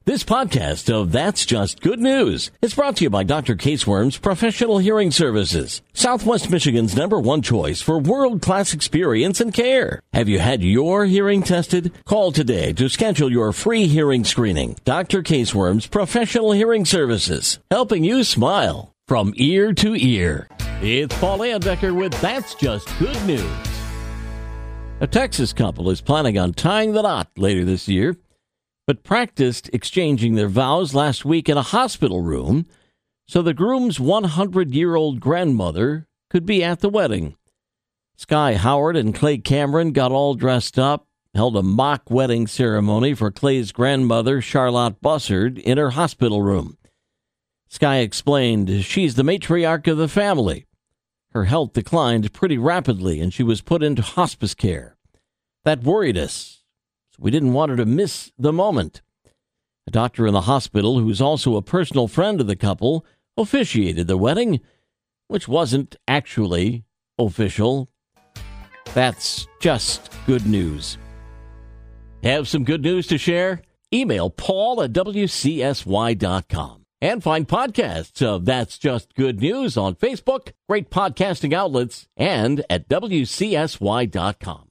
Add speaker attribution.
Speaker 1: This podcast of That's Just Good News is brought to you by Dr. Caseworm's Professional Hearing Services, Southwest Michigan's #1 choice for world-class experience and care. Have you had your hearing tested? Call today to schedule your free hearing screening. Dr. Caseworm's Professional Hearing Services, helping you smile from ear to ear. It's Paul Landecker with That's Just Good News. A Texas couple is planning on tying the knot later this year, but practiced exchanging their vows last week in a hospital room so the groom's 100-year-old grandmother could be at the wedding. Sky Howard and Clay Cameron got all dressed up, held a mock wedding ceremony for Clay's grandmother, Charlotte Bussard, in her hospital room. Sky explained she's the matriarch of the family. Her health declined pretty rapidly, and she was put into hospice care. That worried us. We didn't want her to miss the moment. A doctor in the hospital, who's also a personal friend of the couple, officiated the wedding, which wasn't actually official. That's just good news. Have some good news to share? Email paul@wcsy.com. And find podcasts of That's Just Good News on Facebook, great podcasting outlets, and at wcsy.com.